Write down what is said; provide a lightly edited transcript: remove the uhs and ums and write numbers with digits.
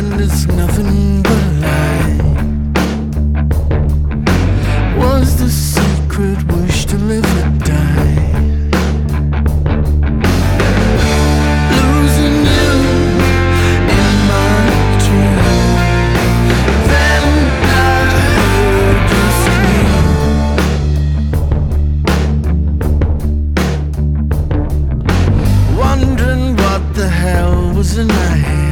and it's nothing but a lie. Was the secret wish to live or die? Losing you in my dream. Then I heard you scream. Wondering what the hell was in my head.